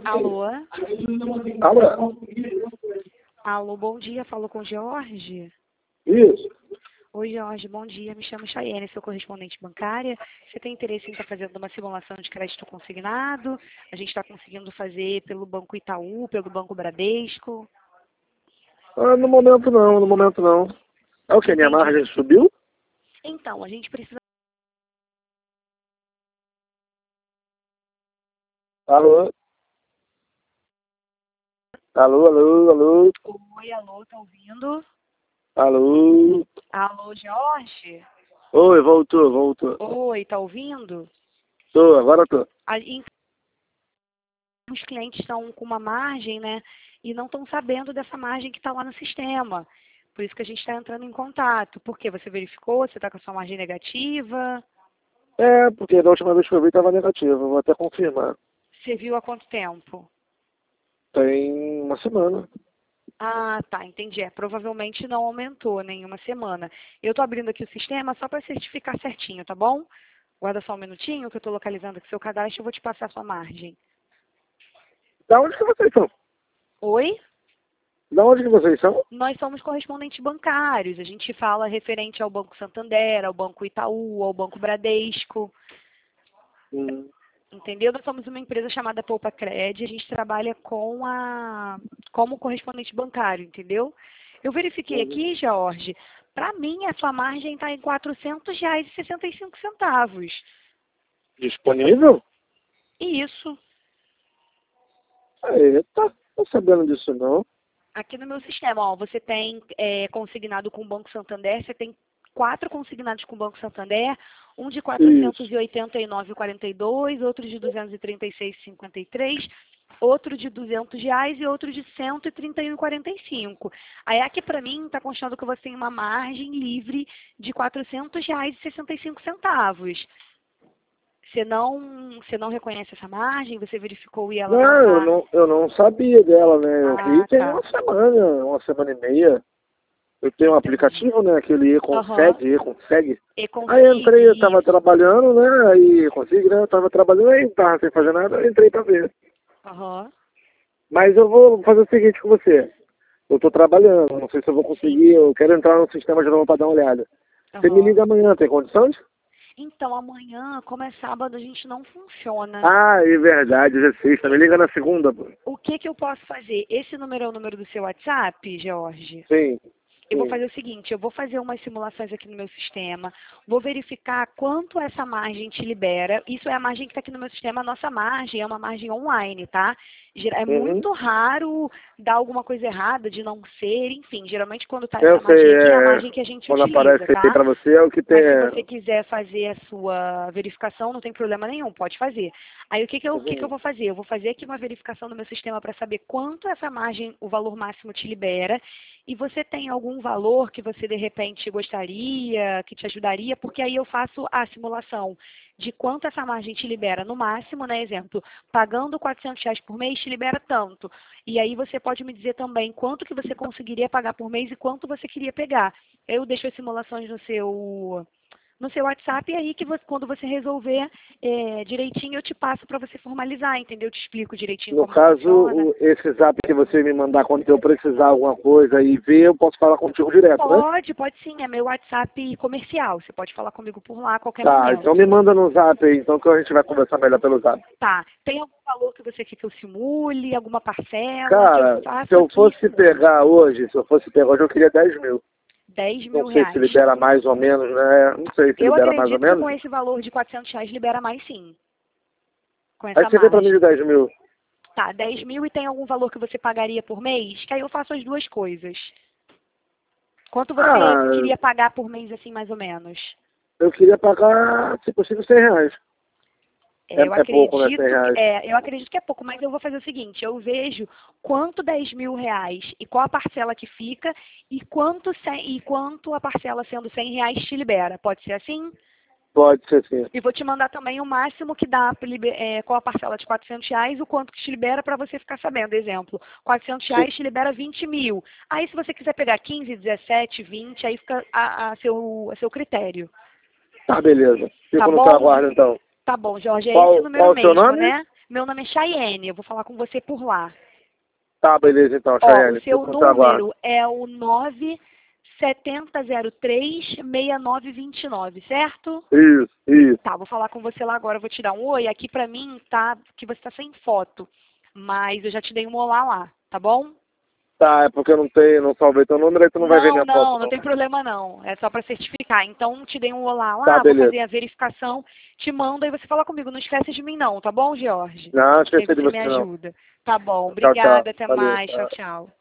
Alô? Alô? Alô, bom dia, falou com o Jorge? Isso. Oi, Jorge, bom dia, me chamo Chayene, sou correspondente bancária. Você tem interesse em estar fazendo uma simulação de crédito consignado? A gente está conseguindo fazer pelo Banco Itaú, pelo Banco Bradesco. Ah, no momento não, no momento não. É o que? Minha Entendi. margem subiu? Então, a gente precisa... Alô? Alô, alô, alô? Oi, alô, tá ouvindo? Alô? Alô, Jorge? Oi, voltou. Oi, tá ouvindo? Tô, agora tô. Então, os clientes estão com uma margem, né? E não estão sabendo dessa margem que está lá no sistema. Por isso que a gente está entrando em contato. Por quê? Você verificou? Você está com a sua margem negativa? É, porque da última vez que eu vi estava negativo, vou até confirmar. Você viu há quanto tempo? Tem uma semana. Ah, tá, entendi. Provavelmente não aumentou nenhuma semana. Eu estou abrindo aqui o sistema só para certificar certinho, tá bom? Guarda só um minutinho que eu estou localizando aqui o seu cadastro e eu vou te passar a sua margem. Da onde que vocês são? Oi? Da onde que vocês são? Nós somos correspondentes bancários. A gente fala referente ao Banco Santander, ao Banco Itaú, ao Banco Bradesco. Entendeu? Nós somos uma empresa chamada Poupa Cred. A gente trabalha como correspondente bancário, entendeu? Eu verifiquei aqui, Jorge. Para mim, a sua margem está em R$ 400,65. Disponível? Isso. Eita, tô sabendo disso não. Aqui no meu sistema, ó, você tem consignado com o Banco Santander, você tem 4 consignados com o Banco Santander, um de R$ Isso. 489,42, outro de R$ 236,53, outro de R$ 200 e outro de R$ 131,45. Aí aqui para mim está constando que você tem uma margem livre de R$ 400,65. Você não reconhece essa margem? Você verificou e ela não Não, está... eu não sabia dela, né? Eu vi Ah, tem tá. uma semana e meia. Eu tenho um Entendi. aplicativo, né? Aquele Aham. E-Consegue. E Aí entrei, eu consigo tava isso. trabalhando, né? Aí consegui, né? Eu tava trabalhando, aí tava sem fazer nada, eu entrei pra ver. Aham. Mas eu vou fazer o seguinte com você. Eu tô trabalhando, não sei se eu vou conseguir, Sim. eu quero entrar no sistema de novo pra dar uma olhada. Você me Aham. liga amanhã, tem condições? Então, amanhã, como é sábado, a gente não funciona. Ah, é verdade, hoje é sexta. Me liga na segunda, pô. O que que eu posso fazer? Esse número é o número do seu WhatsApp, Jorge? Sim, Eu vou sim. fazer o seguinte, eu vou fazer umas simulações aqui no meu sistema, vou verificar quanto essa margem te libera. Isso é a margem que está aqui no meu sistema, a nossa margem é uma margem online, tá? É Uhum. muito raro dar alguma coisa errada, de não ser, enfim, geralmente quando está Eu essa margem sei, aqui é a margem que a gente quando utiliza, aparece aí tá? pra você é o que tem. Mas se você quiser fazer a sua verificação, não tem problema nenhum, pode fazer. Aí o que que eu Uhum. vou fazer? Eu vou fazer aqui uma verificação no meu sistema para saber quanto essa margem, o valor máximo te libera. E você tem algum valor que você de repente gostaria, que te ajudaria? Porque aí eu faço a simulação de quanto essa margem te libera no máximo, né? Exemplo, pagando R$ 400 por mês te libera tanto. E aí você pode me dizer também quanto que você conseguiria pagar por mês e quanto você queria pegar. Eu deixo as simulações no seu WhatsApp e aí que quando você resolver direitinho eu te passo para você formalizar, entendeu? Eu te explico direitinho No como caso, funciona. esse zap que você me mandar quando eu precisar alguma coisa e ver, eu posso falar contigo direto, né? Pode sim, é meu WhatsApp comercial. Você pode falar comigo por lá a qualquer Tá, então me momento. manda no zap aí, então que a gente vai conversar melhor pelo zap. Tá. Tem algum valor que você quer que eu simule? Alguma parcela que eu Cara, se faço eu aqui e fosse simule? pegar hoje, eu queria 10 mil. 10 Não mil sei se reais. libera mais ou menos, né? Não sei se Eu libera mais ou acredito que menos. com esse valor de R$ 400 libera mais sim. Com Aí essa você vê pra mim de margem. 10 mil. Tá, 10 mil e tem algum valor que você pagaria por mês? Que aí eu faço as duas coisas. Quanto você Ah, queria pagar por mês, assim, mais ou menos? eu queria pagar, se possível, 100 reais. É pouco, né? 100 reais. Eu acredito que é pouco, mas eu vou fazer o seguinte, eu vejo quanto 10 mil reais e qual a parcela que fica e quanto a parcela sendo 100 reais te libera. Pode ser assim? Pode ser sim. E vou te mandar também o máximo que dá com a parcela de R$ 400, o quanto que te libera para você ficar sabendo. Exemplo, Sim. R$ 400 te libera 20 mil. Aí se você quiser pegar 15, 17, 20, aí fica a seu critério. Tá, beleza. Tá Fico no teu bom? aguardo, então. Tá bom, Jorge, é esse número Qual o seu mesmo, nome? né? Meu nome é Chayenne, eu vou falar com você por lá. Tá, beleza então, Ó, Chayenne. o seu número é o 97003-6929, certo? Isso. Tá, vou falar com você lá agora, vou te dar um oi. Aqui pra mim tá que você tá sem foto, mas eu já te dei um olá lá, tá bom? Tá, é porque eu não salvei teu número, aí tu não vai ver minha foto. Não tem problema não. É só para certificar. Então, te dei um olá lá, tá, vou beleza. fazer a verificação, te mando e você fala comigo. Não esquece de mim não, tá bom, George? Não, Aí esqueci de você me você não. ajuda. Tá bom, Tchau, tchau. obrigada, até Valeu, mais. tchau. Tchau, tchau.